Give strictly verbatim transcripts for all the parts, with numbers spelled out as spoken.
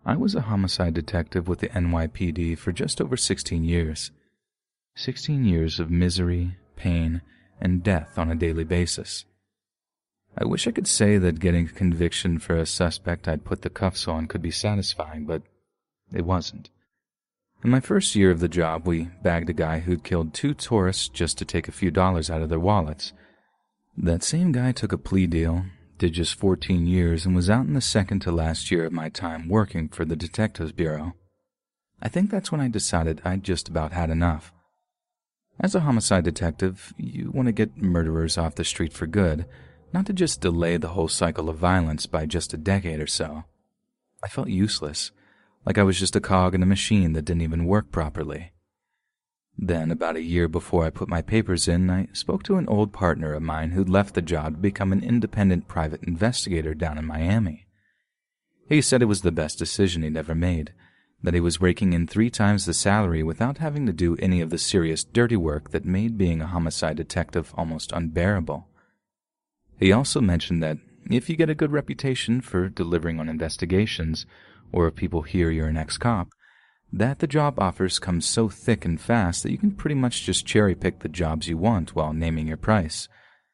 I was a homicide detective with the N Y P D for just over sixteen years. Sixteen years of misery, pain, and death on a daily basis. I wish I could say that getting a conviction for a suspect I'd put the cuffs on could be satisfying, but it wasn't. In my first year of the job, we bagged a guy who'd killed two tourists just to take a few dollars out of their wallets. That same guy took a plea deal, did just fourteen years, and was out in the second to last year of my time working for the Detectives Bureau. I think that's when I decided I'd just about had enough. As a homicide detective, you want to get murderers off the street for good, not to just delay the whole cycle of violence by just a decade or so. I felt useless, like I was just a cog in a machine that didn't even work properly. Then, about a year before I put my papers in, I spoke to an old partner of mine who'd left the job to become an independent private investigator down in Miami. He said it was the best decision he'd ever made, that he was raking in three times the salary without having to do any of the serious dirty work that made being a homicide detective almost unbearable. He also mentioned that if you get a good reputation for delivering on investigations, or if people hear you're an ex-cop, that the job offers come so thick and fast that you can pretty much just cherry-pick the jobs you want while naming your price.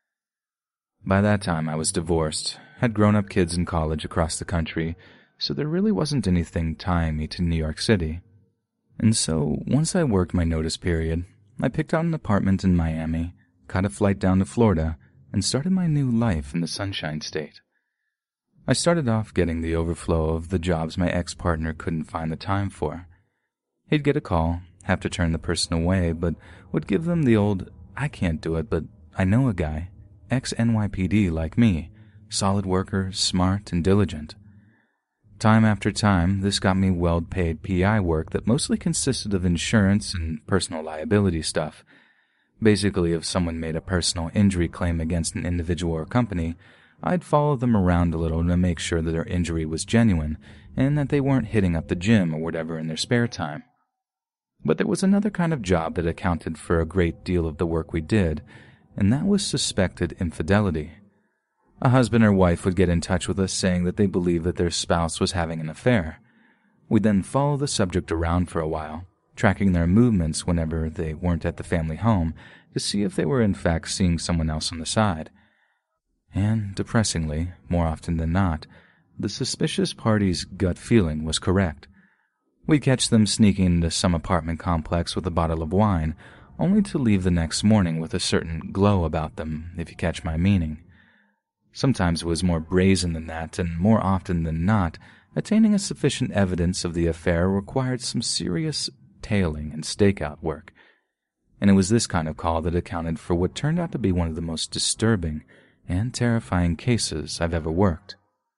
By that time, I was divorced, had grown-up kids in college across the country, so there really wasn't anything tying me to New York City. And so, once I worked my notice period, I picked out an apartment in Miami, caught a flight down to Florida, and started my new life in the Sunshine State. I started off getting the overflow of the jobs my ex-partner couldn't find the time for. He'd get a call, have to turn the person away, but would give them the old, I can't do it, but I know a guy, ex-N Y P D like me, solid worker, smart, and diligent. Time after time, this got me well-paid P I work that mostly consisted of insurance and personal liability stuff. Basically, if someone made a personal injury claim against an individual or company, I'd follow them around a little to make sure that their injury was genuine and that they weren't hitting up the gym or whatever in their spare time. But there was another kind of job that accounted for a great deal of the work we did, and that was suspected infidelity. A husband or wife would get in touch with us saying that they believed that their spouse was having an affair. We'd then follow the subject around for a while, tracking their movements whenever they weren't at the family home to see if they were in fact seeing someone else on the side. And, depressingly, more often than not, the suspicious party's gut feeling was correct. We'd catch them sneaking into some apartment complex with a bottle of wine, only to leave the next morning with a certain glow about them, if you catch my meaning. Sometimes it was more brazen than that, and more often than not, attaining a sufficient evidence of the affair required some serious tailing and stakeout work. And it was this kind of call that accounted for what turned out to be one of the most disturbing and terrifying cases I've ever worked.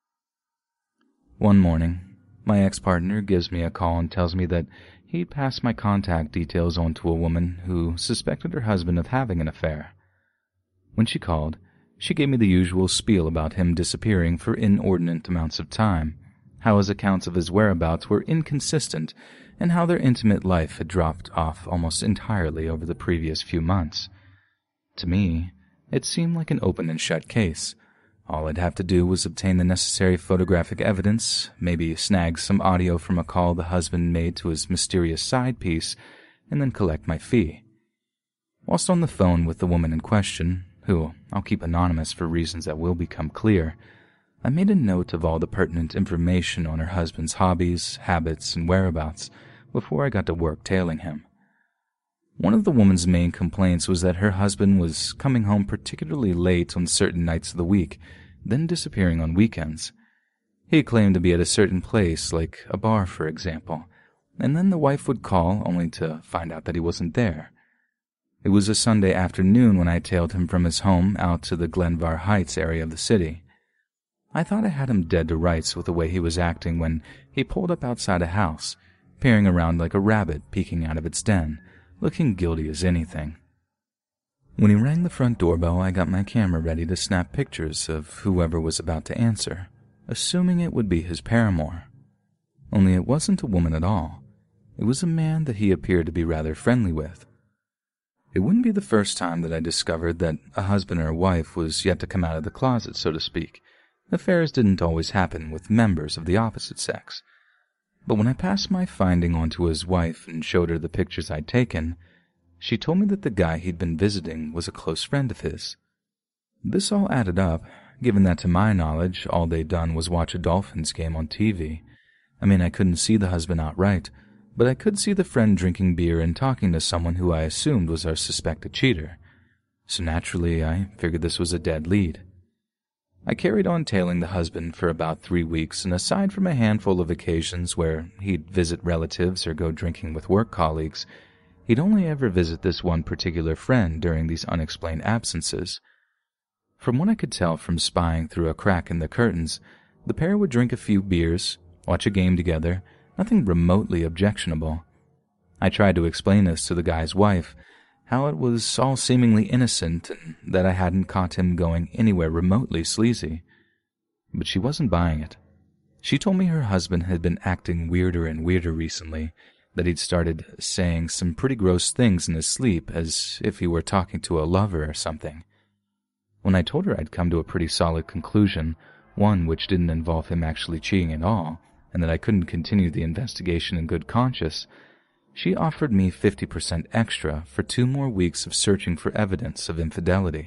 One morning, my ex-partner gives me a call and tells me that he'd passed my contact details on to a woman who suspected her husband of having an affair. When she called, she gave me the usual spiel about him disappearing for inordinate amounts of time, how his accounts of his whereabouts were inconsistent, and how their intimate life had dropped off almost entirely over the previous few months. To me, it seemed like an open and shut case. All I'd have to do was obtain the necessary photographic evidence, maybe snag some audio from a call the husband made to his mysterious side piece, and then collect my fee. Whilst on the phone with the woman in question, who I'll keep anonymous for reasons that will become clear, I made a note of all the pertinent information on her husband's hobbies, habits, and whereabouts before I got to work tailing him. One of the woman's main complaints was that her husband was coming home particularly late on certain nights of the week, then disappearing on weekends. He claimed to be at a certain place, like a bar, for example, and then the wife would call only to find out that he wasn't there. It was a Sunday afternoon when I tailed him from his home out to the Glenvar Heights area of the city. I thought I had him dead to rights with the way he was acting when he pulled up outside a house, peering around like a rabbit peeking out of its den, looking guilty as anything. When he rang the front doorbell, I got my camera ready to snap pictures of whoever was about to answer, assuming it would be his paramour. Only it wasn't a woman at all. It was a man that he appeared to be rather friendly with. It wouldn't be the first time that I discovered that a husband or a wife was yet to come out of the closet, so to speak. Affairs didn't always happen with members of the opposite sex. But when I passed my finding on to his wife and showed her the pictures I'd taken, she told me that the guy he'd been visiting was a close friend of his. This all added up, given that to my knowledge, all they'd done was watch a Dolphins game on T V. I mean, I couldn't see the husband outright, but I could see the friend drinking beer and talking to someone who I assumed was our suspected cheater. So naturally, I figured this was a dead lead. I carried on tailing the husband for about three weeks, and aside from a handful of occasions where he'd visit relatives or go drinking with work colleagues, he'd only ever visit this one particular friend during these unexplained absences. From what I could tell from spying through a crack in the curtains, the pair would drink a few beers, watch a game together, nothing remotely objectionable. I tried to explain this to the guy's wife, how it was all seemingly innocent and that I hadn't caught him going anywhere remotely sleazy. But she wasn't buying it. She told me her husband had been acting weirder and weirder recently, that he'd started saying some pretty gross things in his sleep as if he were talking to a lover or something. When I told her I'd come to a pretty solid conclusion, one which didn't involve him actually cheating at all, and that I couldn't continue the investigation in good conscience, she offered me fifty percent extra for two more weeks of searching for evidence of infidelity.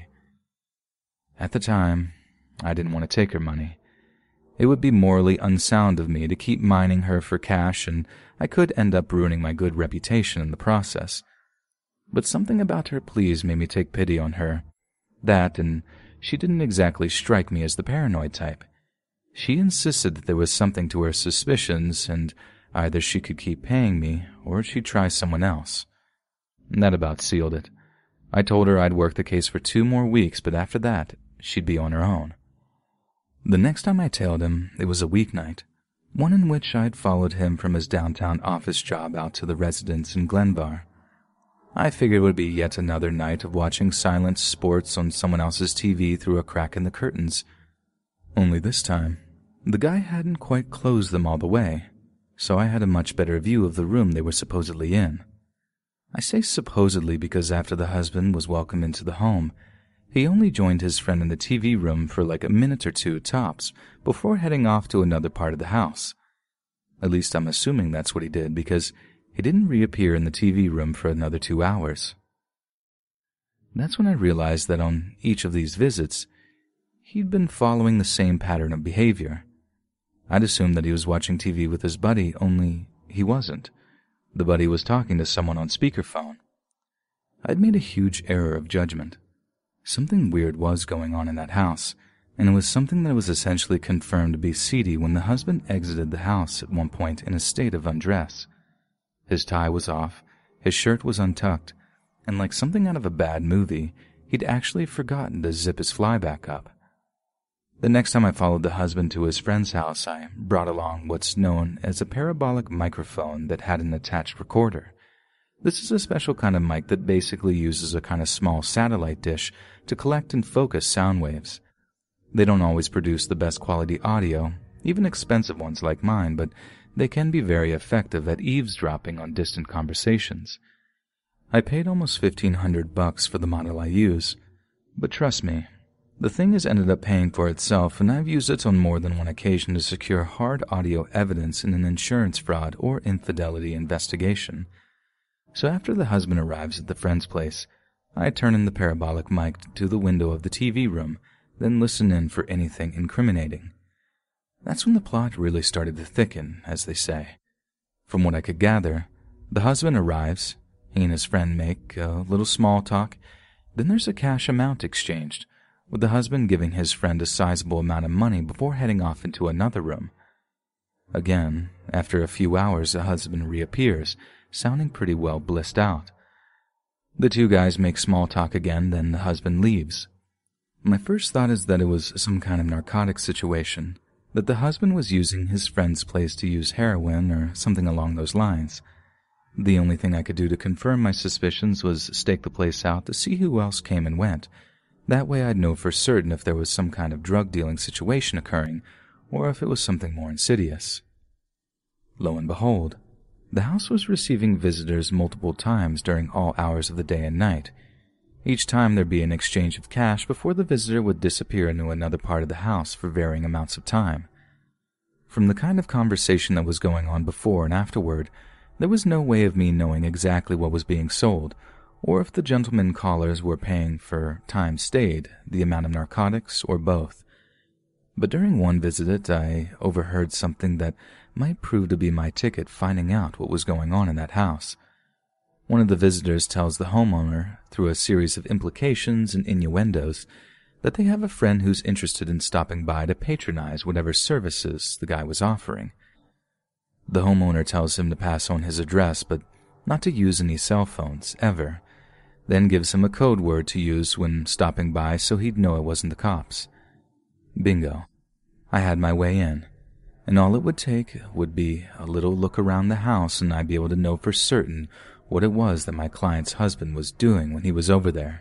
At the time, I didn't want to take her money. It would be morally unsound of me to keep mining her for cash, and I could end up ruining my good reputation in the process. But something about her pleas made me take pity on her. That, and she didn't exactly strike me as the paranoid type. She insisted that there was something to her suspicions, and either she could keep paying me, or she'd try someone else. That about sealed it. I told her I'd work the case for two more weeks, but after that, she'd be on her own. The next time I tailed him, it was a weeknight, one in which I'd followed him from his downtown office job out to the residence in Glenbar. I figured it would be yet another night of watching silent sports on someone else's T V through a crack in the curtains. Only this time, the guy hadn't quite closed them all the way, so I had a much better view of the room they were supposedly in. I say supposedly because after the husband was welcomed into the home, he only joined his friend in the T V room for like a minute or two tops before heading off to another part of the house. At least I'm assuming that's what he did, because he didn't reappear in the T V room for another two hours. That's when I realized that on each of these visits, he'd been following the same pattern of behavior. I'd assumed that he was watching T V with his buddy, only he wasn't. The buddy was talking to someone on speakerphone. I'd made a huge error of judgment. Something weird was going on in that house, and it was something that was essentially confirmed to be seedy when the husband exited the house at one point in a state of undress. His tie was off, his shirt was untucked, and like something out of a bad movie, he'd actually forgotten to zip his fly back up. The next time I followed the husband to his friend's house, I brought along what's known as a parabolic microphone that had an attached recorder. This is a special kind of mic that basically uses a kind of small satellite dish to collect and focus sound waves. They don't always produce the best quality audio, even expensive ones like mine, but they can be very effective at eavesdropping on distant conversations. I paid almost fifteen hundred bucks for the model I use, but trust me, the thing has ended up paying for itself, and I've used it on more than one occasion to secure hard audio evidence in an insurance fraud or infidelity investigation. So after the husband arrives at the friend's place, I turn in the parabolic mic to the window of the T V room, then listen in for anything incriminating. That's when the plot really started to thicken, as they say. From what I could gather, the husband arrives, he and his friend make a little small talk, then there's a cash amount exchanged, with the husband giving his friend a sizable amount of money before heading off into another room. Again, after a few hours, the husband reappears, sounding pretty well blissed out. The two guys make small talk again, then the husband leaves. My first thought is that it was some kind of narcotic situation, that the husband was using his friend's place to use heroin or something along those lines. The only thing I could do to confirm my suspicions was stake the place out to see who else came and went. That way I'd know for certain if there was some kind of drug-dealing situation occurring, or if it was something more insidious. Lo and behold, the house was receiving visitors multiple times during all hours of the day and night. Each time there'd be an exchange of cash before the visitor would disappear into another part of the house for varying amounts of time. From the kind of conversation that was going on before and afterward, there was no way of me knowing exactly what was being sold, or if the gentlemen callers were paying for time stayed, the amount of narcotics, or both. But during one visit, I overheard something that might prove to be my ticket finding out what was going on in that house. One of the visitors tells the homeowner, through a series of implications and innuendos, that they have a friend who's interested in stopping by to patronize whatever services the guy was offering. The homeowner tells him to pass on his address, but not to use any cell phones, ever, then gives him a code word to use when stopping by so he'd know it wasn't the cops. Bingo. I had my way in, and all it would take would be a little look around the house and I'd be able to know for certain what it was that my client's husband was doing when he was over there.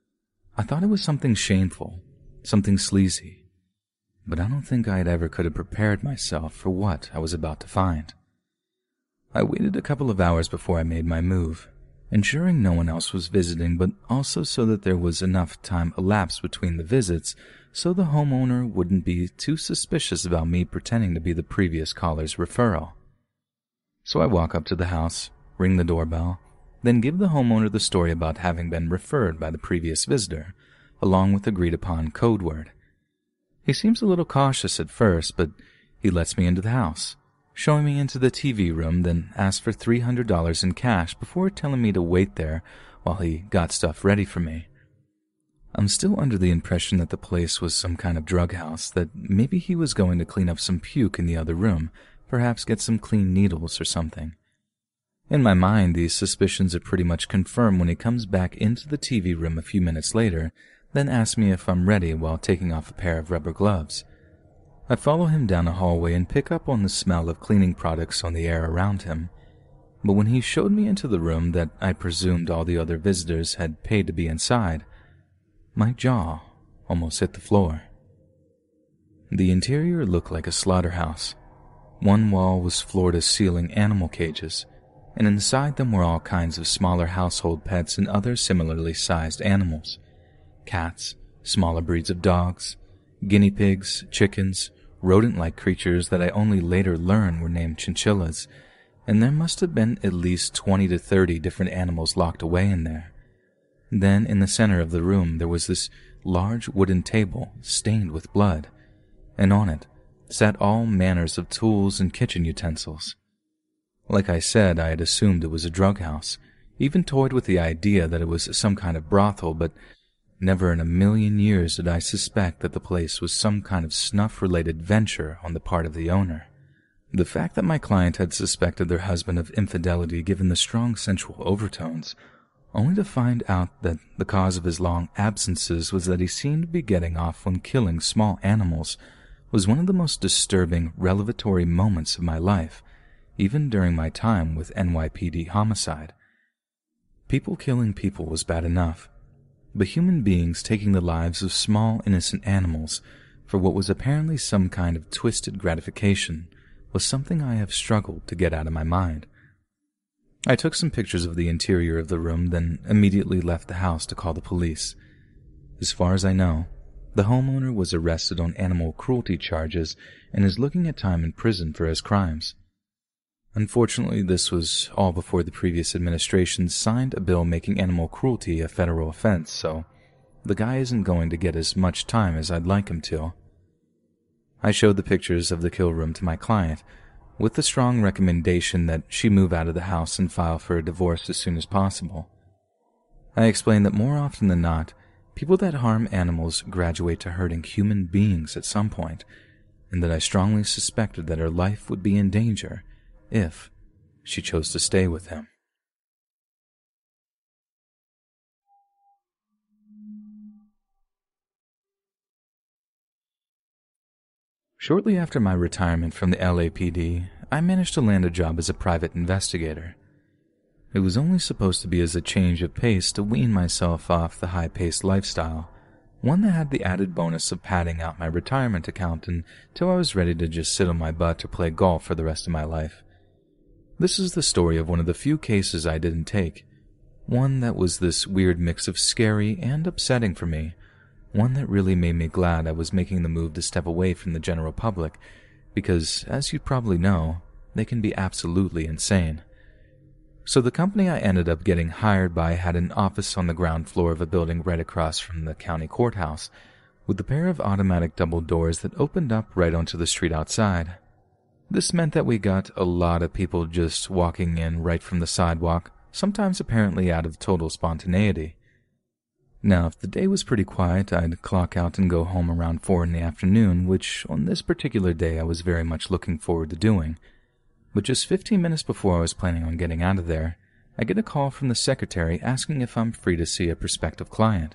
I thought it was something shameful, something sleazy, but I don't think I ever could have prepared myself for what I was about to find. I waited a couple of hours before I made my move, ensuring no one else was visiting, but also so that there was enough time elapsed between the visits so the homeowner wouldn't be too suspicious about me pretending to be the previous caller's referral. So I walk up to the house, ring the doorbell, then give the homeowner the story about having been referred by the previous visitor, along with agreed-upon code word. He seems a little cautious at first, but he lets me into the house, showing me into the T V room, then asks for three hundred dollars in cash before telling me to wait there while he got stuff ready for me. I'm still under the impression that the place was some kind of drug house, that maybe he was going to clean up some puke in the other room, perhaps get some clean needles or something. In my mind, these suspicions are pretty much confirmed when he comes back into the T V room a few minutes later, then asks me if I'm ready while taking off a pair of rubber gloves. I follow him down a hallway and pick up on the smell of cleaning products on the air around him. But when he showed me into the room that I presumed all the other visitors had paid to be inside, my jaw almost hit the floor. The interior looked like a slaughterhouse. One wall was floor-to-ceiling animal cages, and inside them were all kinds of smaller household pets and other similarly sized animals. Cats, smaller breeds of dogs, guinea pigs, chickens, rodent-like creatures that I only later learned were named chinchillas, and there must have been at least twenty to thirty different animals locked away in there. Then, in the center of the room, there was this large wooden table stained with blood, and on it sat all manners of tools and kitchen utensils. Like I said, I had assumed it was a drug house, even toyed with the idea that it was some kind of brothel, but never in a million years did I suspect that the place was some kind of snuff-related venture on the part of the owner. The fact that my client had suspected their husband of infidelity given the strong sensual overtones, only to find out that the cause of his long absences was that he seemed to be getting off on killing small animals, was one of the most disturbing revelatory moments of my life, even during my time with N Y P D homicide. People killing people was bad enough, but human beings taking the lives of small innocent animals for what was apparently some kind of twisted gratification was something I have struggled to get out of my mind. I took some pictures of the interior of the room, then immediately left the house to call the police. As far as I know, the homeowner was arrested on animal cruelty charges and is looking at time in prison for his crimes. Unfortunately, this was all before the previous administration signed a bill making animal cruelty a federal offense, so the guy isn't going to get as much time as I'd like him to. I showed the pictures of the kill room to my client, with the strong recommendation that she move out of the house and file for a divorce as soon as possible. I explained that more often than not, people that harm animals graduate to hurting human beings at some point, and that I strongly suspected that her life would be in danger if she chose to stay with him. Shortly after my retirement from the L A P D, I managed to land a job as a private investigator. It was only supposed to be as a change of pace to wean myself off the high-paced lifestyle, one that had the added bonus of padding out my retirement account until I was ready to just sit on my butt or play golf for the rest of my life. This is the story of one of the few cases I didn't take, one that was this weird mix of scary and upsetting for me, one that really made me glad I was making the move to step away from the general public, because, as you probably know, they can be absolutely insane. So the company I ended up getting hired by had an office on the ground floor of a building right across from the county courthouse, with a pair of automatic double doors that opened up right onto the street outside. This meant that we got a lot of people just walking in right from the sidewalk, sometimes apparently out of total spontaneity. Now, if the day was pretty quiet, I'd clock out and go home around four in the afternoon, which on this particular day I was very much looking forward to doing. But just fifteen minutes before I was planning on getting out of there, I get a call from the secretary asking if I'm free to see a prospective client.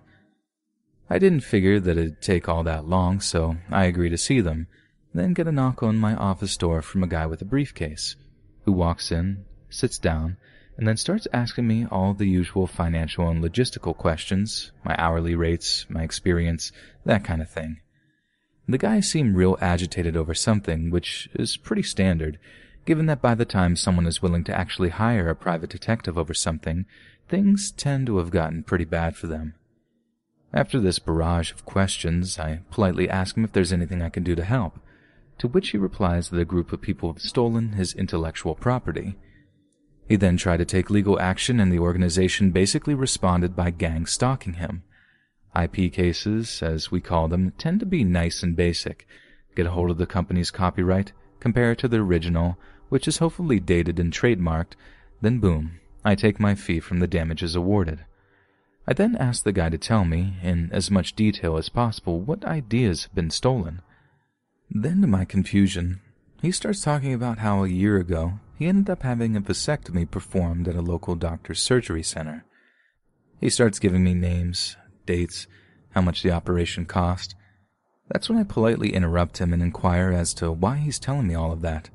I didn't figure that it'd take all that long, so I agree to see them, then get a knock on my office door from a guy with a briefcase, who walks in, sits down, and then starts asking me all the usual financial and logistical questions, my hourly rates, my experience, that kind of thing. The guy seemed real agitated over something, which is pretty standard, given that by the time someone is willing to actually hire a private detective over something, things tend to have gotten pretty bad for them. After this barrage of questions, I politely ask him if there's anything I can do to help, to which he replies that a group of people have stolen his intellectual property. He then tried to take legal action, and the organization basically responded by gang stalking him. I P cases, as we call them, tend to be nice and basic. Get a hold of the company's copyright, compare it to the original, which is hopefully dated and trademarked, then boom, I take my fee from the damages awarded. I then ask the guy to tell me, in as much detail as possible, what ideas have been stolen. Then, to my confusion, he starts talking about how a year ago he ended up having a vasectomy performed at a local doctor's surgery center. He starts giving me names, dates, how much the operation cost. That's when I politely interrupt him and inquire as to why he's telling me all of that.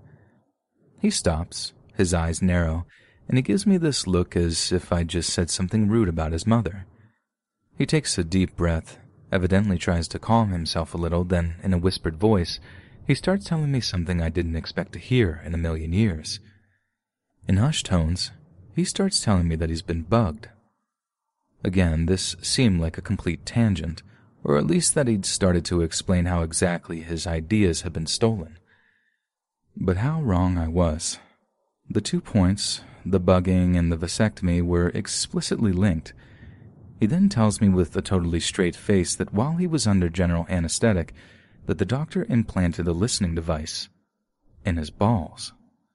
He stops, his eyes narrow, and he gives me this look as if I'd just said something rude about his mother. He takes a deep breath, evidently tries to calm himself a little, then, in a whispered voice, he starts telling me something I didn't expect to hear in a million years. In hushed tones, he starts telling me that he's been bugged. Again, this seemed like a complete tangent, or at least that he'd started to explain how exactly his ideas had been stolen. But how wrong I was. The two points, the bugging and the vasectomy, were explicitly linked. He then tells me with a totally straight face that while he was under general anesthetic, that the doctor implanted a listening device in his balls.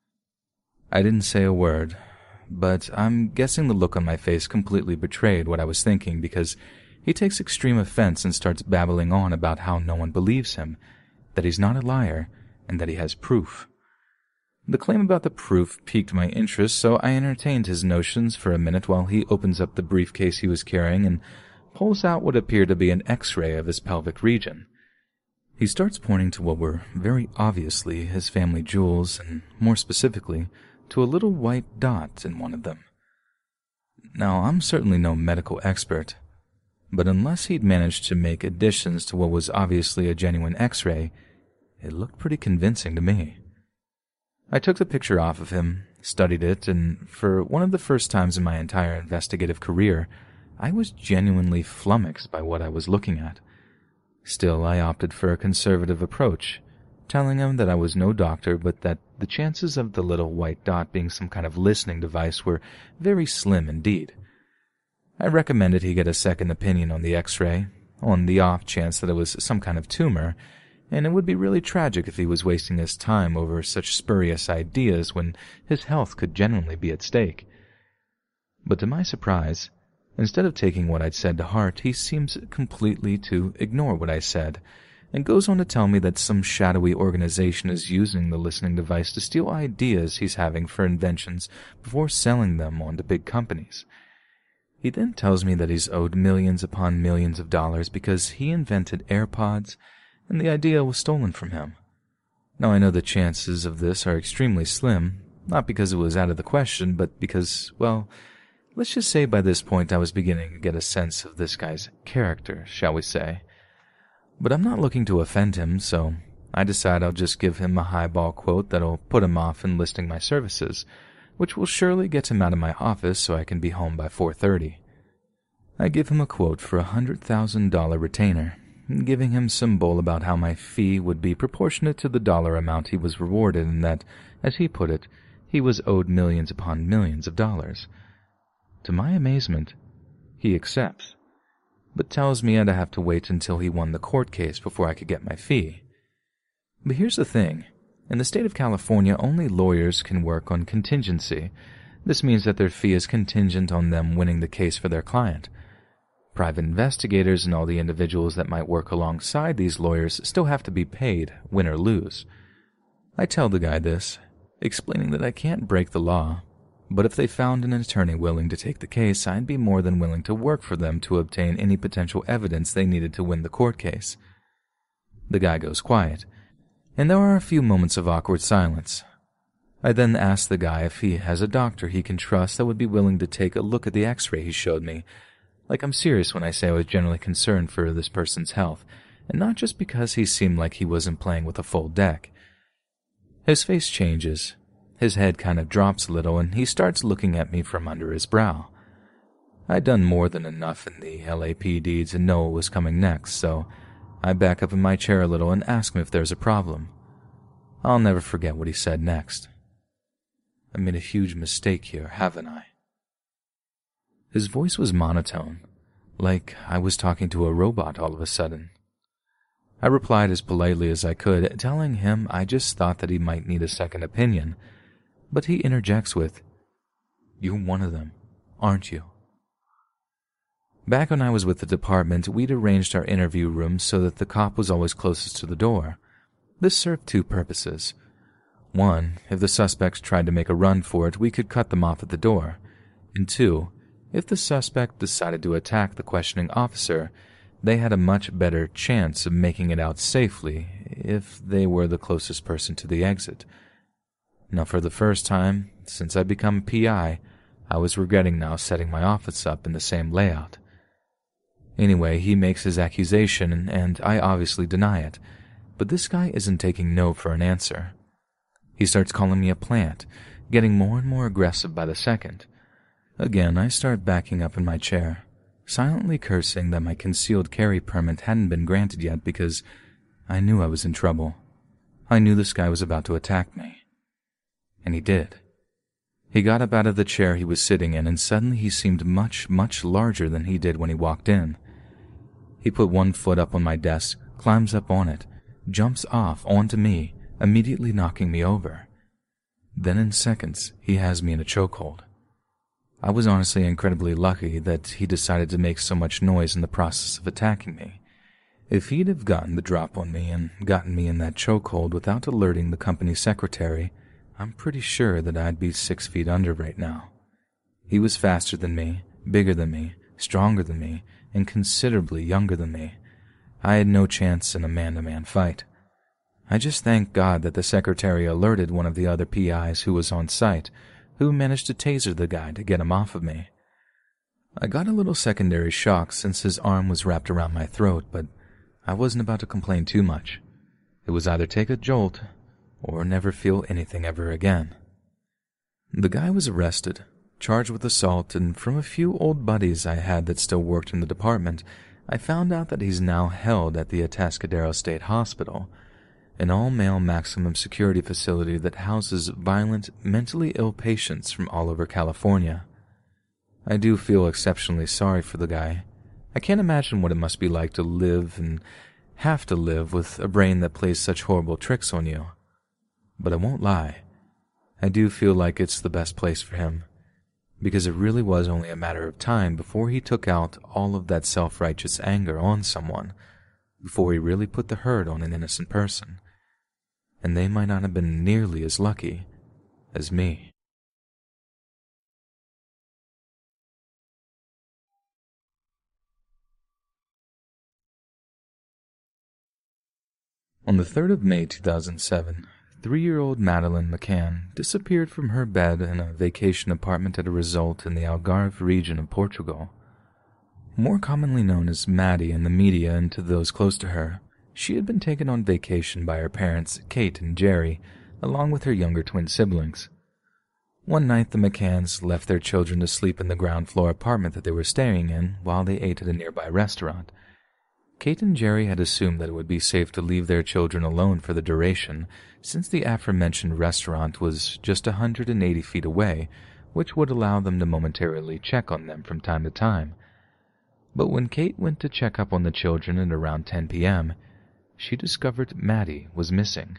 I didn't say a word, but I'm guessing the look on my face completely betrayed what I was thinking, because he takes extreme offense and starts babbling on about how no one believes him, that he's not a liar, and that he has proof. The claim about the proof piqued my interest, so I entertained his notions for a minute while he opens up the briefcase he was carrying and pulls out what appeared to be an X-ray of his pelvic region. He starts pointing to what were very obviously his family jewels, and more specifically, to a little white dot in one of them. Now, I'm certainly no medical expert, but unless he'd managed to make additions to what was obviously a genuine X-ray, it looked pretty convincing to me. I took the picture off of him, studied it, and for one of the first times in my entire investigative career, I was genuinely flummoxed by what I was looking at. Still, I opted for a conservative approach, telling him that I was no doctor, but that the chances of the little white dot being some kind of listening device were very slim indeed. I recommended he get a second opinion on the X-ray, on the off chance that it was some kind of tumor, and it would be really tragic if he was wasting his time over such spurious ideas when his health could genuinely be at stake. But to my surprise, instead of taking what I'd said to heart, he seems completely to ignore what I said, and goes on to tell me that some shadowy organization is using the listening device to steal ideas he's having for inventions before selling them on to big companies. He then tells me that he's owed millions upon millions of dollars because he invented AirPods, and the idea was stolen from him. Now, I know the chances of this are extremely slim, not because it was out of the question, but because, well, let's just say by this point I was beginning to get a sense of this guy's character, shall we say. But I'm not looking to offend him, so I decide I'll just give him a highball quote that'll put him off enlisting my services, which will surely get him out of my office so I can be home by four thirty. I give him a quote for a one hundred thousand dollars retainer, giving him some bull about how my fee would be proportionate to the dollar amount he was rewarded and that, as he put it, he was owed millions upon millions of dollars. To my amazement, he accepts, but tells me I'd have to wait until he won the court case before I could get my fee. But here's the thing. In the state of California, only lawyers can work on contingency. This means that their fee is contingent on them winning the case for their client. Private investigators and all the individuals that might work alongside these lawyers still have to be paid, win or lose. I tell the guy this, explaining that I can't break the law, but if they found an attorney willing to take the case, I'd be more than willing to work for them to obtain any potential evidence they needed to win the court case. The guy goes quiet, and there are a few moments of awkward silence. I then ask the guy if he has a doctor he can trust that would be willing to take a look at the x-ray he showed me. Like, I'm serious when I say I was generally concerned for this person's health, and not just because he seemed like he wasn't playing with a full deck. His face changes, his head kind of drops a little, and he starts looking at me from under his brow. I'd done more than enough in the L A P D to know what was coming next, so I back up in my chair a little and ask him if there's a problem. I'll never forget what he said next. I made a huge mistake here, haven't I? His voice was monotone, like I was talking to a robot all of a sudden. I replied as politely as I could, telling him I just thought that he might need a second opinion, but he interjects with, "You're one of them, aren't you?" Back when I was with the department, we'd arranged our interview rooms so that the cop was always closest to the door. This served two purposes. One, if the suspects tried to make a run for it, we could cut them off at the door. And two, if the suspect decided to attack the questioning officer, they had a much better chance of making it out safely if they were the closest person to the exit. Now, for the first time since I'd become P I, I was regretting now setting my office up in the same layout. Anyway, he makes his accusation, and I obviously deny it, but this guy isn't taking no for an answer. He starts calling me a plant, getting more and more aggressive by the second. Again, I start backing up in my chair, silently cursing that my concealed carry permit hadn't been granted yet because I knew I was in trouble. I knew this guy was about to attack me. And he did. He got up out of the chair he was sitting in, and suddenly he seemed much, much larger than he did when he walked in. He put one foot up on my desk, climbs up on it, jumps off onto me, immediately knocking me over. Then in seconds, he has me in a chokehold. I was honestly incredibly lucky that he decided to make so much noise in the process of attacking me. If he'd have gotten the drop on me and gotten me in that chokehold without alerting the company secretary, I'm pretty sure that I'd be six feet under right now. He was faster than me, bigger than me, stronger than me, and considerably younger than me. I had no chance in a man-to-man fight. I just thank God that the secretary alerted one of the other P Is who was on site, who managed to taser the guy to get him off of me. I got a little secondary shock since his arm was wrapped around my throat, but I wasn't about to complain too much. It was either take a jolt or never feel anything ever again. The guy was arrested, charged with assault, and from a few old buddies I had that still worked in the department, I found out that he's now held at the Atascadero State Hospital, an all-male maximum security facility that houses violent, mentally ill patients from all over California. I do feel exceptionally sorry for the guy. I can't imagine what it must be like to live and have to live with a brain that plays such horrible tricks on you. But I won't lie, I do feel like it's the best place for him, because it really was only a matter of time before he took out all of that self-righteous anger on someone, before he really put the hurt on an innocent person. And they might not have been nearly as lucky as me. On the third of May two thousand seven, three-year-old Madeline McCann disappeared from her bed in a vacation apartment at a resort in the Algarve region of Portugal. More commonly known as Maddie in the media and to those close to her, she had been taken on vacation by her parents, Kate and Jerry, along with her younger twin siblings. One night the McCanns left their children to sleep in the ground floor apartment that they were staying in while they ate at a nearby restaurant. Kate and Jerry had assumed that it would be safe to leave their children alone for the duration, since the aforementioned restaurant was just one hundred eighty feet away, which would allow them to momentarily check on them from time to time. But when Kate went to check up on the children at around ten p.m., she discovered Maddie was missing.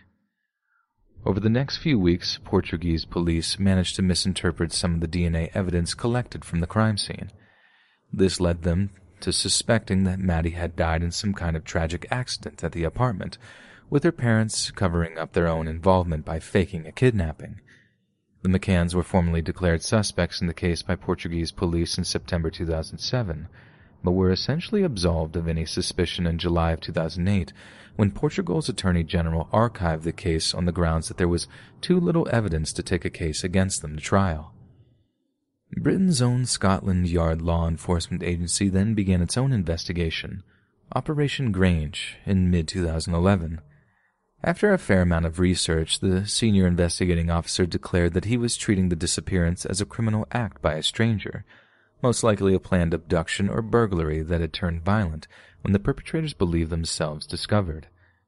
Over the next few weeks, Portuguese police managed to misinterpret some of the D N A evidence collected from the crime scene. This led them to suspecting that Maddie had died in some kind of tragic accident at the apartment, with her parents covering up their own involvement by faking a kidnapping. The McCanns were formally declared suspects in the case by Portuguese police in September two thousand seven, but were essentially absolved of any suspicion in July of two thousand eight, when Portugal's Attorney General archived the case on the grounds that there was too little evidence to take a case against them to trial. Britain's own Scotland Yard law enforcement agency then began its own investigation, Operation Grange, in mid twenty eleven. After a fair amount of research, the senior investigating officer declared that he was treating the disappearance as a criminal act by a stranger, most likely a planned abduction or burglary that had turned violent when the perpetrators believed themselves discovered.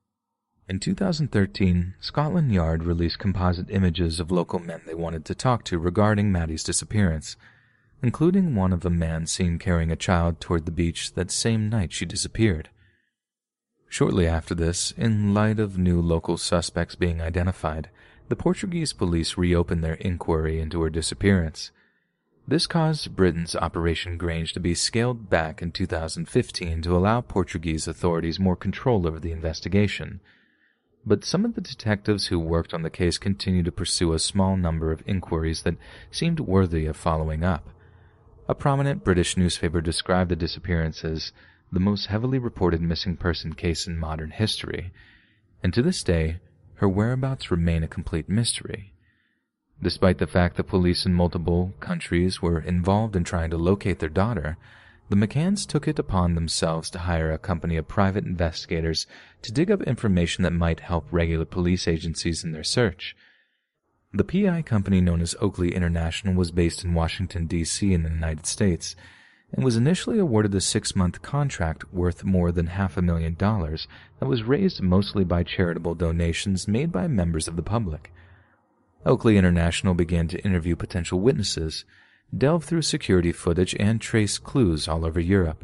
In two thousand thirteen, Scotland Yard released composite images of local men they wanted to talk to regarding Maddie's disappearance, including one of a man seen carrying a child toward the beach that same night she disappeared. Shortly after this, in light of new local suspects being identified, the Portuguese police reopened their inquiry into her disappearance. This caused Britain's Operation Grange to be scaled back in two thousand fifteen to allow Portuguese authorities more control over the investigation. But some of the detectives who worked on the case continued to pursue a small number of inquiries that seemed worthy of following up. A prominent British newspaper described the disappearance as the most heavily reported missing person case in modern history, and to this day, her whereabouts remain a complete mystery. Despite the fact that police in multiple countries were involved in trying to locate their daughter, the McCanns took it upon themselves to hire a company of private investigators to dig up information that might help regular police agencies in their search. The P I company known as Oakley International was based in Washington, D C in the United States, and was initially awarded a six-month contract worth more than half a million dollars that was raised mostly by charitable donations made by members of the public. Oakley International began to interview potential witnesses, delve through security footage, and trace clues all over Europe.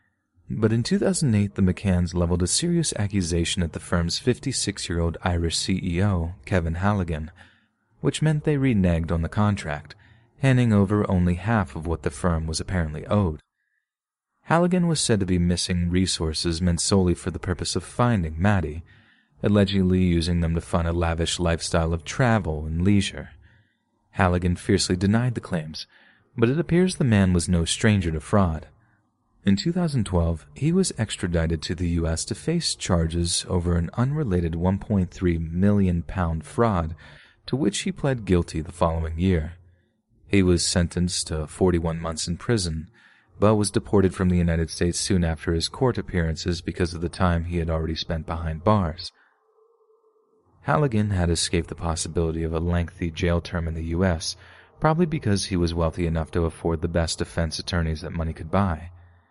But in two thousand eight, the McCanns leveled a serious accusation at the firm's fifty-six-year-old Irish C E O, Kevin Halligan, which meant they reneged on the contract, handing over only half of what the firm was apparently owed. Halligan was said to be missing resources meant solely for the purpose of finding Maddie, allegedly using them to fund a lavish lifestyle of travel and leisure. Halligan fiercely denied the claims, but it appears the man was no stranger to fraud. In two thousand twelve, he was extradited to the U S to face charges over an unrelated one point three million pound fraud, to which he pled guilty the following year. He was sentenced to forty-one months in prison, but was deported from the United States soon after his court appearances because of the time he had already spent behind bars. Halligan had escaped the possibility of a lengthy jail term in the U S, probably because he was wealthy enough to afford the best defense attorneys that money could buy.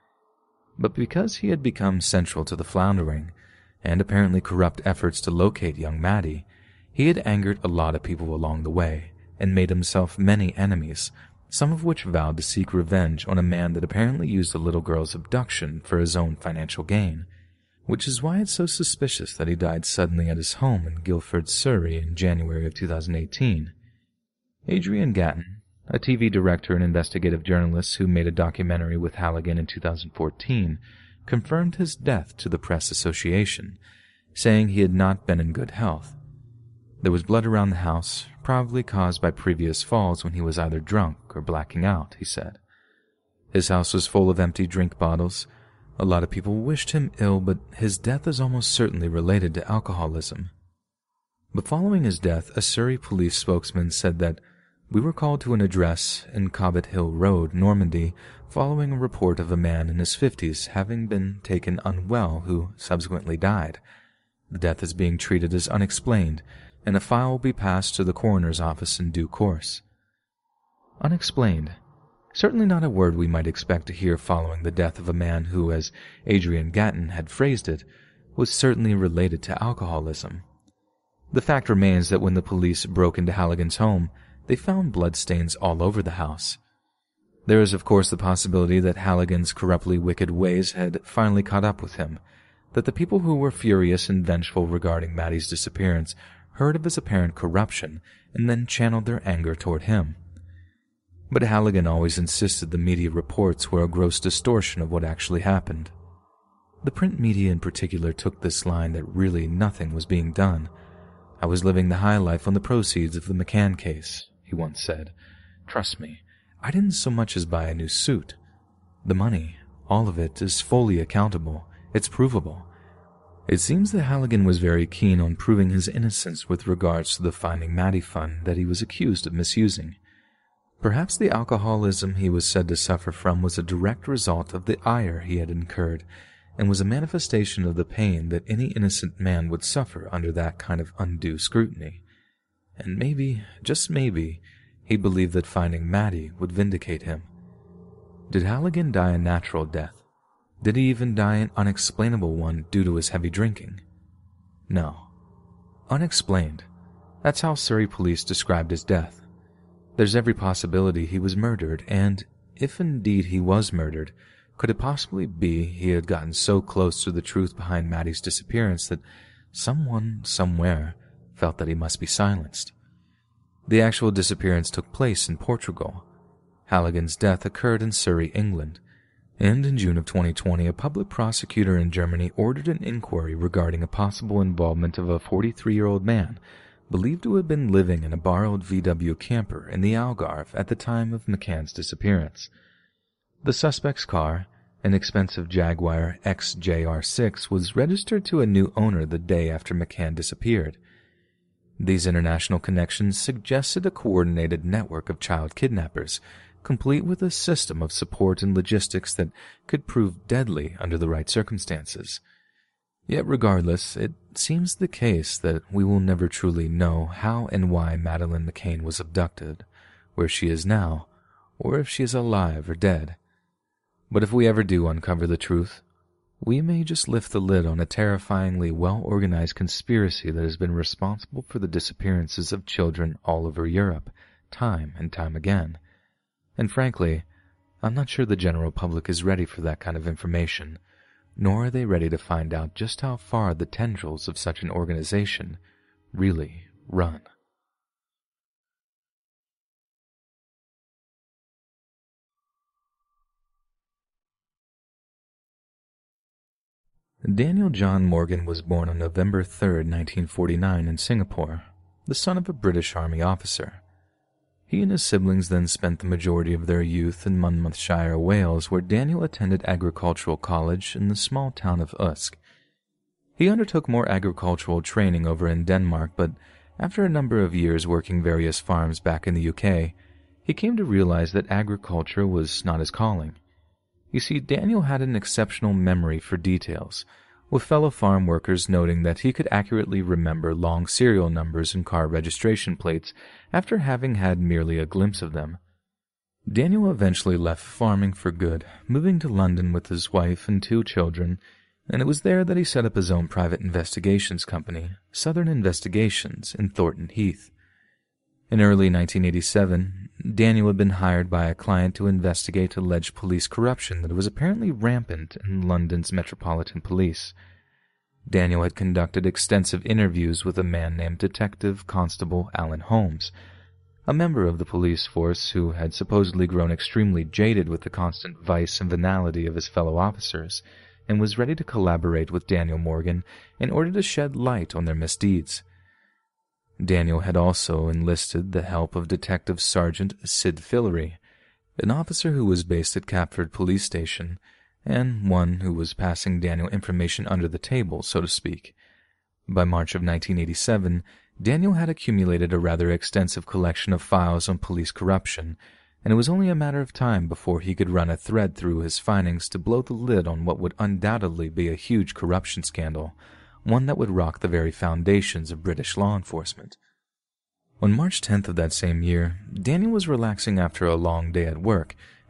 But because he had become central to the floundering, and apparently corrupt efforts to locate young Maddie, he had angered a lot of people along the way, and made himself many enemies, some of which vowed to seek revenge on a man that apparently used the little girl's abduction for his own financial gain, which is why it's so suspicious that he died suddenly at his home in Guildford, Surrey in January of two thousand eighteen. Adrian Gatton, a T V director and investigative journalist who made a documentary with Halligan in two thousand fourteen, confirmed his death to the Press Association, saying he had not been in good health. There was blood around the house, probably caused by previous falls when he was either drunk or blacking out, he said. His house was full of empty drink bottles. A lot of people wished him ill, but his death is almost certainly related to alcoholism. But following his death, a Surrey police spokesman said that we were called to an address in Cobbett Hill Road, Normandy, following a report of a man in his fifties having been taken unwell who subsequently died. The death is being treated as unexplained, and a file will be passed to the coroner's office in due course. Unexplained. Certainly not a word we might expect to hear following the death of a man who, as Adrian Gatton had phrased it, was certainly related to alcoholism. The fact remains that when the police broke into Halligan's home, they found bloodstains all over the house. There is, of course, the possibility that Halligan's corruptly wicked ways had finally caught up with him, that the people who were furious and vengeful regarding Maddie's disappearance heard of his apparent corruption and then channeled their anger toward him. But Halligan always insisted the media reports were a gross distortion of what actually happened. The print media in particular took this line that really nothing was being done. "I was living the high life on the proceeds of the McCann case," he once said. "Trust me, I didn't so much as buy a new suit. The money, all of it, is fully accountable. It's provable." It seems that Halligan was very keen on proving his innocence with regards to the Finding Maddie fund that he was accused of misusing. Perhaps the alcoholism he was said to suffer from was a direct result of the ire he had incurred, and was a manifestation of the pain that any innocent man would suffer under that kind of undue scrutiny. And maybe, just maybe, he believed that finding Maddie would vindicate him. Did Halligan die a natural death? Did he even die an unexplainable one due to his heavy drinking? No. Unexplained. That's how Surrey police described his death. There's every possibility he was murdered, and, if indeed he was murdered, could it possibly be he had gotten so close to the truth behind Maddie's disappearance that someone, somewhere, felt that he must be silenced? The actual disappearance took place in Portugal. Halligan's death occurred in Surrey, England, and in June of twenty twenty, a public prosecutor in Germany ordered an inquiry regarding a possible involvement of a forty-three-year-old man believed to have been living in a borrowed V W camper in the Algarve at the time of McCann's disappearance. The suspect's car, an expensive Jaguar X J R six, was registered to a new owner the day after McCann disappeared. These international connections suggested a coordinated network of child kidnappers, complete with a system of support and logistics that could prove deadly under the right circumstances. Yet regardless, it seems the case that we will never truly know how and why Madeleine McCann was abducted, where she is now, or if she is alive or dead. But if we ever do uncover the truth, we may just lift the lid on a terrifyingly well-organized conspiracy that has been responsible for the disappearances of children all over Europe, time and time again. And frankly, I'm not sure the general public is ready for that kind of information, nor are they ready to find out just how far the tendrils of such an organization really run. Daniel John Morgan was born on November third, nineteen forty-nine in Singapore, the son of a British Army officer. He and his siblings then spent the majority of their youth in Monmouthshire, Wales, where Daniel attended agricultural college in the small town of Usk. He undertook more agricultural training over in Denmark, but after a number of years working various farms back in the U K, he came to realize that agriculture was not his calling. You see, Daniel had an exceptional memory for details, with fellow farm workers noting that he could accurately remember long serial numbers and car registration plates after having had merely a glimpse of them. Daniel eventually left farming for good, moving to London with his wife and two children, and it was there that he set up his own private investigations company, Southern Investigations, in Thornton Heath. In early nineteen eighty-seven, Daniel had been hired by a client to investigate alleged police corruption that was apparently rampant in London's Metropolitan Police. Daniel had conducted extensive interviews with a man named Detective Constable Alan Holmes, a member of the police force who had supposedly grown extremely jaded with the constant vice and venality of his fellow officers, and was ready to collaborate with Daniel Morgan in order to shed light on their misdeeds. Daniel had also enlisted the help of Detective Sergeant Sid Fillery, an officer who was based at Catford Police Station, and one who was passing Daniel information under the table, so to speak. By March of nineteen eighty-seven, Daniel had accumulated a rather extensive collection of files on police corruption, and it was only a matter of time before he could run a thread through his findings to blow the lid on what would undoubtedly be a huge corruption scandal, one that would rock the very foundations of British law enforcement. On March tenth of that same year, Daniel was relaxing after a long day at work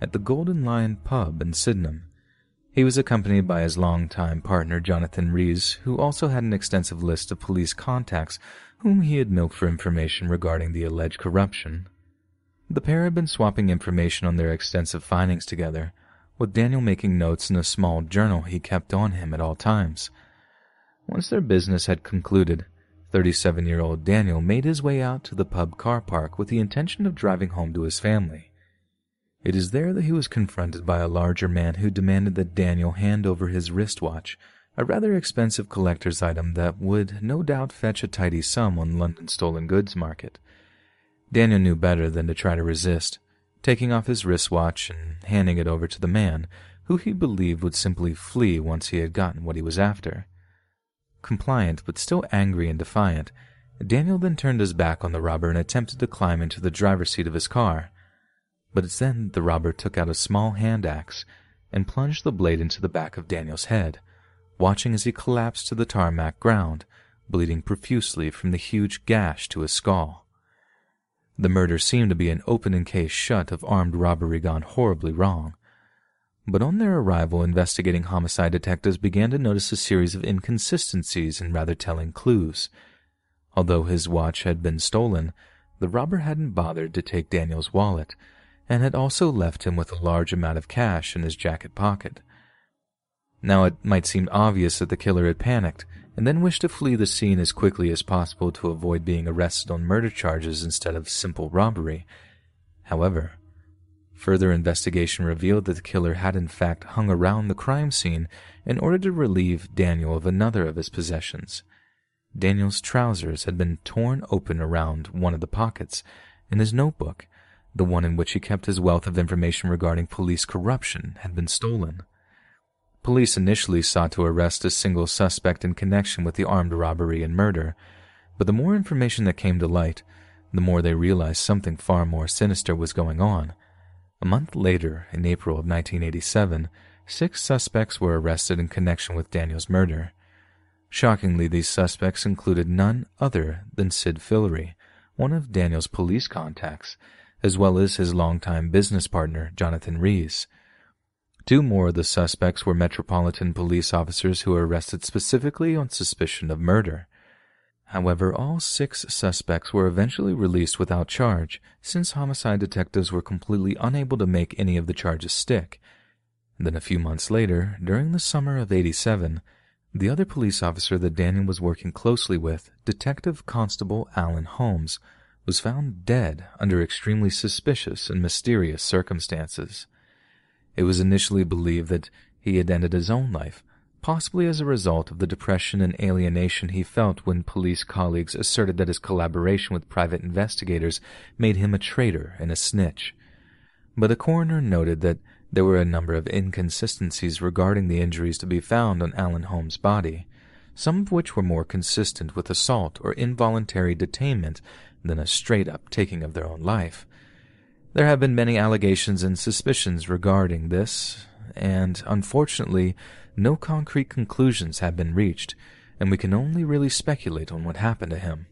at the Golden Lion pub in Sydenham. He was accompanied by his longtime partner Jonathan Rees, who also had an extensive list of police contacts whom he had milked for information regarding the alleged corruption. The pair had been swapping information on their extensive findings together, with Daniel making notes in a small journal he kept on him at all times. Once their business had concluded, thirty-seven-year-old Daniel made his way out to the pub car park with the intention of driving home to his family. It is there that he was confronted by a larger man who demanded that Daniel hand over his wristwatch, a rather expensive collector's item that would no doubt fetch a tidy sum on London's stolen goods market. Daniel knew better than to try to resist, taking off his wristwatch and handing it over to the man, who he believed would simply flee once he had gotten what he was after. Compliant, but still angry and defiant, Daniel then turned his back on the robber and attempted to climb into the driver's seat of his car. But it's then the robber took out a small hand axe and plunged the blade into the back of Daniel's head, watching as he collapsed to the tarmac ground, bleeding profusely from the huge gash to his skull. The murder seemed to be an open and case shut of armed robbery gone horribly wrong. But on their arrival, investigating homicide detectives began to notice a series of inconsistencies and rather telling clues. Although his watch had been stolen, the robber hadn't bothered to take Daniel's wallet, and had also left him with a large amount of cash in his jacket pocket. Now it might seem obvious that the killer had panicked, and then wished to flee the scene as quickly as possible to avoid being arrested on murder charges instead of simple robbery. However, further investigation revealed that the killer had in fact hung around the crime scene in order to relieve Daniel of another of his possessions. Daniel's trousers had been torn open around one of the pockets, and his notebook, the one in which he kept his wealth of information regarding police corruption, had been stolen. Police initially sought to arrest a single suspect in connection with the armed robbery and murder, but the more information that came to light, the more they realized something far more sinister was going on. A month later, in April of nineteen eighty-seven, six suspects were arrested in connection with Daniel's murder. Shockingly, these suspects included none other than Sid Fillery, one of Daniel's police contacts, as well as his longtime business partner, Jonathan Rees. Two more of the suspects were Metropolitan Police officers who were arrested specifically on suspicion of murder. However, all six suspects were eventually released without charge, since homicide detectives were completely unable to make any of the charges stick. Then a few months later, during the summer of eighty-seven, the other police officer that Daniel was working closely with, Detective Constable Alan Holmes, was found dead under extremely suspicious and mysterious circumstances. It was initially believed that he had ended his own life, possibly as a result of the depression and alienation he felt when police colleagues asserted that his collaboration with private investigators made him a traitor and a snitch. But the coroner noted that there were a number of inconsistencies regarding the injuries to be found on Alan Holmes' body, some of which were more consistent with assault or involuntary detainment than a straight-up taking of their own life. There have been many allegations and suspicions regarding this, and unfortunately, no concrete conclusions have been reached, and we can only really speculate on what happened to him.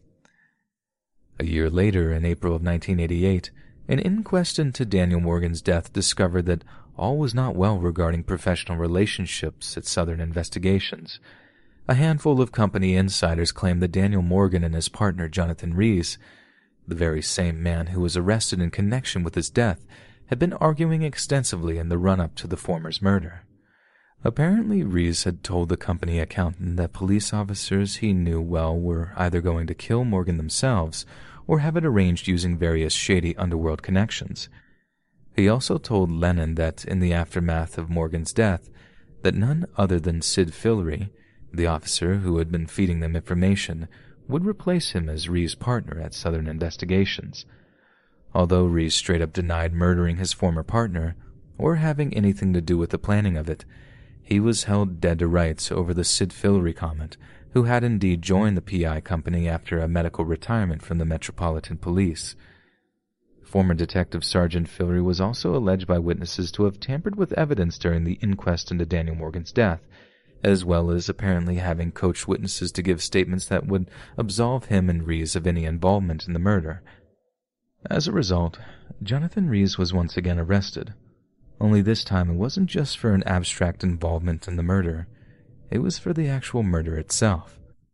A year later, in April of nineteen eighty-eight, an inquest into Daniel Morgan's death discovered that all was not well regarding professional relationships at Southern Investigations. A handful of company insiders claimed that Daniel Morgan and his partner Jonathan Rees, the very same man who was arrested in connection with his death, had been arguing extensively in the run-up to the former's murder. Apparently, Rees had told the company accountant that police officers he knew well were either going to kill Morgan themselves or have it arranged using various shady underworld connections. He also told Lennon that in the aftermath of Morgan's death, that none other than Sid Fillery, the officer who had been feeding them information, would replace him as Rees' partner at Southern Investigations. Although Rees straight up denied murdering his former partner, or having anything to do with the planning of it, he was held dead to rights over the Sid Fillery comment, who had indeed joined the P I company after a medical retirement from the Metropolitan Police. Former Detective Sergeant Fillery was also alleged by witnesses to have tampered with evidence during the inquest into Daniel Morgan's death, as well as apparently having coached witnesses to give statements that would absolve him and Rees of any involvement in the murder. As a result, Jonathan Rees was once again arrested, Only this time it wasn't just for an abstract involvement in the murder. It was for the actual murder itself.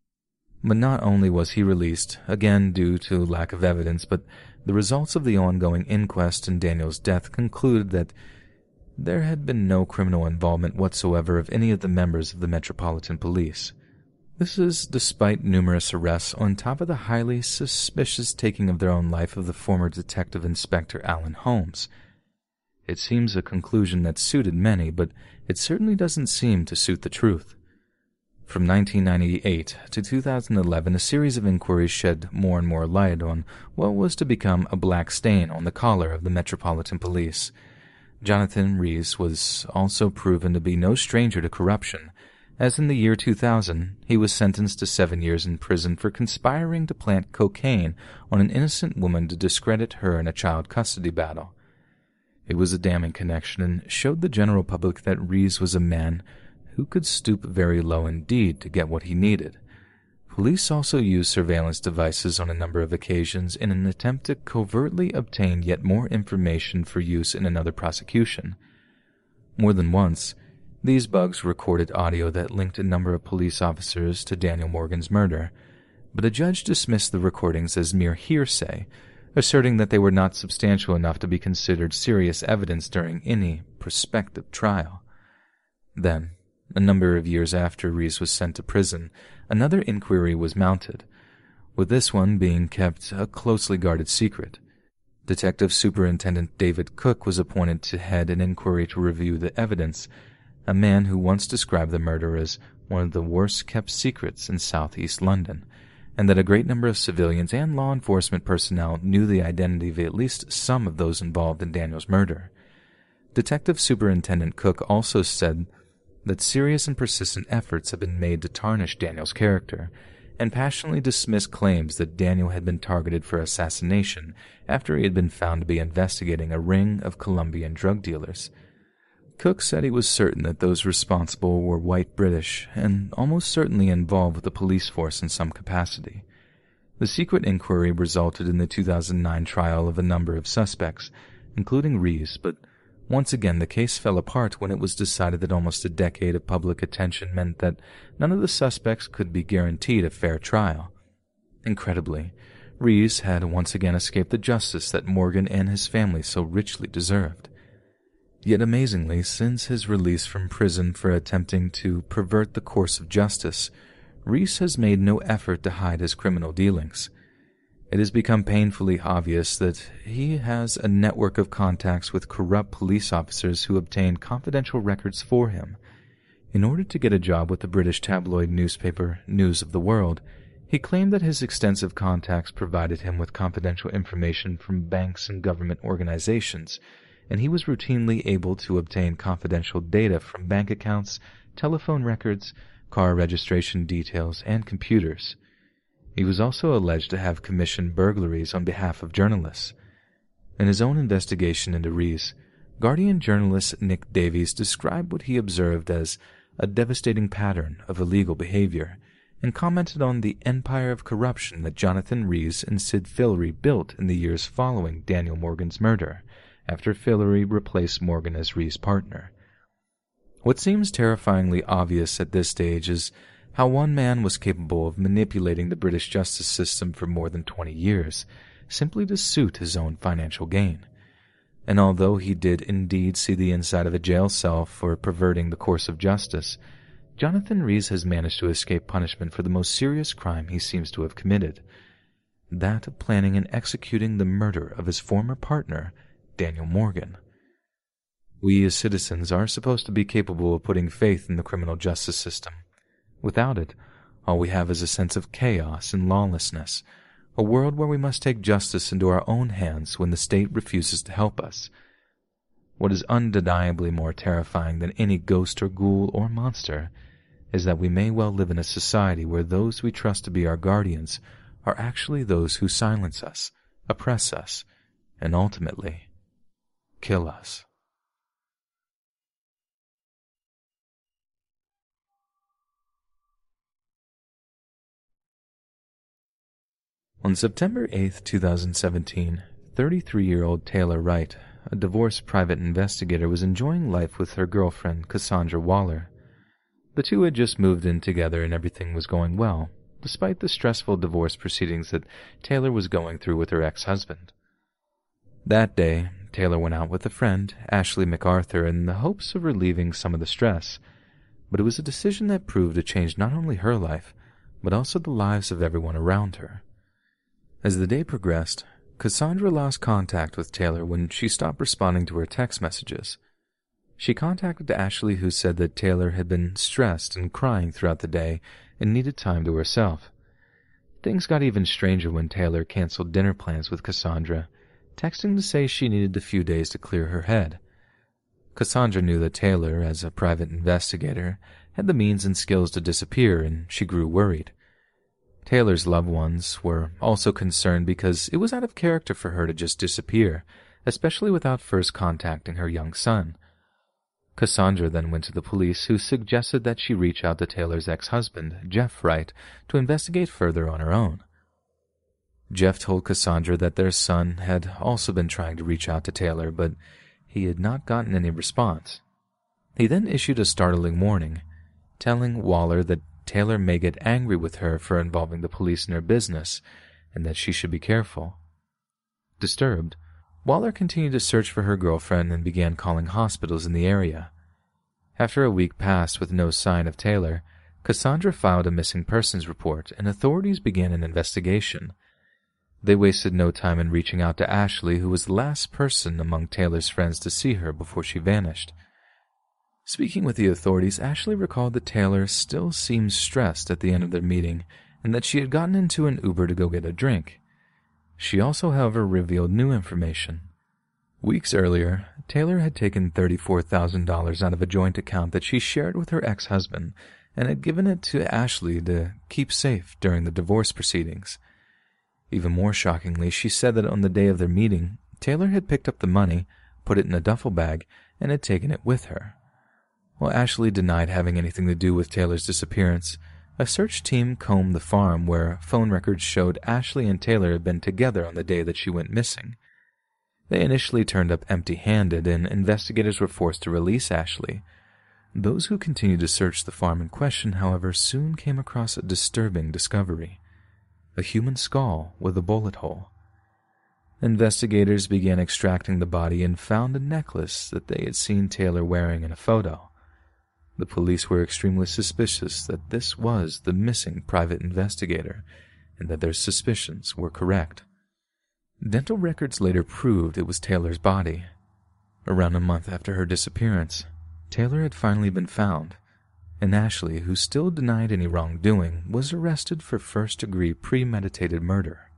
But not only was he released, again due to lack of evidence, but the results of the ongoing inquest in Daniel's death concluded that there had been no criminal involvement whatsoever of any of the members of the Metropolitan Police. This is despite numerous arrests on top of the highly suspicious taking of their own life of the former Detective Inspector Alan Holmes. It seems a conclusion that suited many, but it certainly doesn't seem to suit the truth. From nineteen ninety-eight to two thousand eleven, a series of inquiries shed more and more light on what was to become a black stain on the collar of the Metropolitan Police. Jonathan Rees was also proven to be no stranger to corruption, as in the year two thousand, he was sentenced to seven years in prison for conspiring to plant cocaine on an innocent woman to discredit her in a child custody battle. It was a damning connection and showed the general public that Rees was a man who could stoop very low indeed to get what he needed. Police also used surveillance devices on a number of occasions in an attempt to covertly obtain yet more information for use in another prosecution. More than once, these bugs recorded audio that linked a number of police officers to Daniel Morgan's murder, but a judge dismissed the recordings as mere hearsay, asserting that they were not substantial enough to be considered serious evidence during any prospective trial. Then, a number of years after Rees was sent to prison, another inquiry was mounted, with this one being kept a closely guarded secret. Detective Superintendent David Cook was appointed to head an inquiry to review the evidence, a man who once described the murder as one of the worst-kept secrets in southeast London, and that a great number of civilians and law enforcement personnel knew the identity of at least some of those involved in Daniel's murder. Detective Superintendent Cook also said that serious and persistent efforts have been made to tarnish Daniel's character, and passionately dismissed claims that Daniel had been targeted for assassination after he had been found to be investigating a ring of Colombian drug dealers. Cook said he was certain that those responsible were white British and almost certainly involved with the police force in some capacity. The secret inquiry resulted in the two thousand nine trial of a number of suspects, including Rees, but once again the case fell apart when it was decided that almost a decade of public attention meant that none of the suspects could be guaranteed a fair trial. Incredibly, Rees had once again escaped the justice that Morgan and his family so richly deserved. Yet amazingly, since his release from prison for attempting to pervert the course of justice, Rees has made no effort to hide his criminal dealings. It has become painfully obvious that he has a network of contacts with corrupt police officers who obtain confidential records for him. In order to get a job with the British tabloid newspaper News of the World, he claimed that his extensive contacts provided him with confidential information from banks and government organizations, and he was routinely able to obtain confidential data from bank accounts, telephone records, car registration details, and computers. He was also alleged to have commissioned burglaries on behalf of journalists. In his own investigation into Rees, Guardian journalist Nick Davies described what he observed as a devastating pattern of illegal behavior, and commented on the empire of corruption that Jonathan Rees and Sid Fillory built in the years following Daniel Morgan's murder, after Fillory replaced Morgan as Rees' partner. What seems terrifyingly obvious at this stage is how one man was capable of manipulating the British justice system for more than twenty years, simply to suit his own financial gain. And although he did indeed see the inside of a jail cell for perverting the course of justice, Jonathan Rees has managed to escape punishment for the most serious crime he seems to have committed, that of planning and executing the murder of his former partner, Daniel Morgan. We as citizens are supposed to be capable of putting faith in the criminal justice system. Without it, all we have is a sense of chaos and lawlessness, a world where we must take justice into our own hands when the state refuses to help us. What is undeniably more terrifying than any ghost or ghoul or monster is that we may well live in a society where those we trust to be our guardians are actually those who silence us, oppress us, and ultimately kill us. On September eighth, two thousand seventeen, thirty-three-year-old Taylor Wright, a divorced private investigator, was enjoying life with her girlfriend, Cassandra Waller. The two had just moved in together and everything was going well, despite the stressful divorce proceedings that Taylor was going through with her ex-husband. That day, Taylor went out with a friend, Ashley MacArthur, in the hopes of relieving some of the stress, but it was a decision that proved to change not only her life, but also the lives of everyone around her. As the day progressed, Cassandra lost contact with Taylor when she stopped responding to her text messages. She contacted Ashley, who said that Taylor had been stressed and crying throughout the day and needed time to herself. Things got even stranger when Taylor canceled dinner plans with Cassandra, texting to say she needed a few days to clear her head. Cassandra knew that Taylor, as a private investigator, had the means and skills to disappear, and she grew worried. Taylor's loved ones were also concerned because it was out of character for her to just disappear, especially without first contacting her young son. Cassandra then went to the police, who suggested that she reach out to Taylor's ex-husband, Jeff Wright, to investigate further on her own. Jeff told Cassandra that their son had also been trying to reach out to Taylor, but he had not gotten any response. He then issued a startling warning, telling Waller that Taylor may get angry with her for involving the police in her business, and that she should be careful. Disturbed, Waller continued to search for her girlfriend and began calling hospitals in the area. After a week passed with no sign of Taylor, Cassandra filed a missing persons report, and authorities began an investigation. They wasted no time in reaching out to Ashley, who was the last person among Taylor's friends to see her before she vanished. Speaking with the authorities, Ashley recalled that Taylor still seemed stressed at the end of their meeting and that she had gotten into an Uber to go get a drink. She also, however, revealed new information. Weeks earlier, Taylor had taken thirty-four thousand dollars out of a joint account that she shared with her ex-husband and had given it to Ashley to keep safe during the divorce proceedings. Even more shockingly, she said that on the day of their meeting, Taylor had picked up the money, put it in a duffel bag, and had taken it with her. While Ashley denied having anything to do with Taylor's disappearance, a search team combed the farm where phone records showed Ashley and Taylor had been together on the day that she went missing. They initially turned up empty-handed, and investigators were forced to release Ashley. Those who continued to search the farm in question, however, soon came across a disturbing discovery: a human skull with a bullet hole. Investigators began extracting the body and found a necklace that they had seen Taylor wearing in a photo. The police were extremely suspicious that this was the missing private investigator, and that their suspicions were correct. Dental records later proved it was Taylor's body. Around a month after her disappearance, Taylor had finally been found, and Ashley, who still denied any wrongdoing, was arrested for first-degree premeditated murder.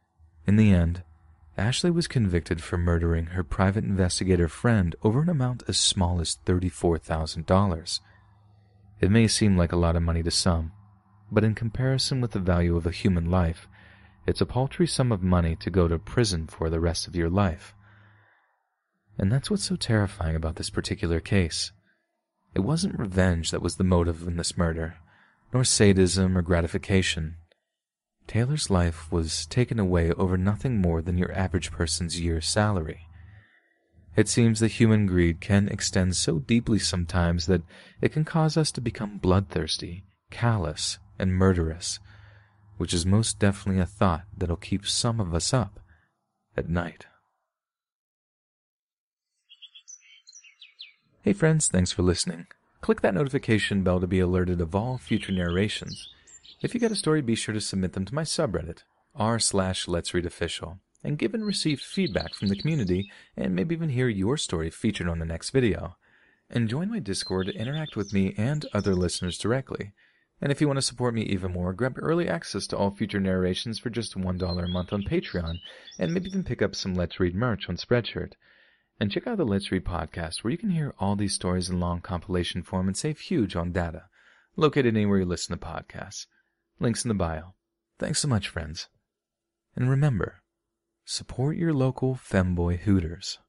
In the end, Ashley was convicted for murdering her private investigator friend over an amount as small as thirty-four thousand dollars. It may seem like a lot of money to some, but in comparison with the value of a human life, it's a paltry sum of money to go to prison for the rest of your life. And that's what's so terrifying about this particular case. It wasn't revenge that was the motive in this murder, nor sadism or gratification. Taylor's life was taken away over nothing more than your average person's year's salary. It seems that human greed can extend so deeply sometimes that it can cause us to become bloodthirsty, callous, and murderous, which is most definitely a thought that'll keep some of us up at night. Hey friends, thanks for listening. Click that notification bell to be alerted of all future narrations. If you got a story, be sure to submit them to my subreddit, r slash Let's Read Official, and give and receive feedback from the community, and maybe even hear your story featured on the next video. And join my Discord to interact with me and other listeners directly. And if you want to support me even more, grab early access to all future narrations for just one dollar a month on Patreon, and maybe even pick up some Let's Read merch on Spreadshirt. And check out the Let's Read podcast, where you can hear all these stories in long compilation form and save huge on data, located anywhere you listen to podcasts. Links in the bio. Thanks so much, friends. And remember, support your local femboy Hooters.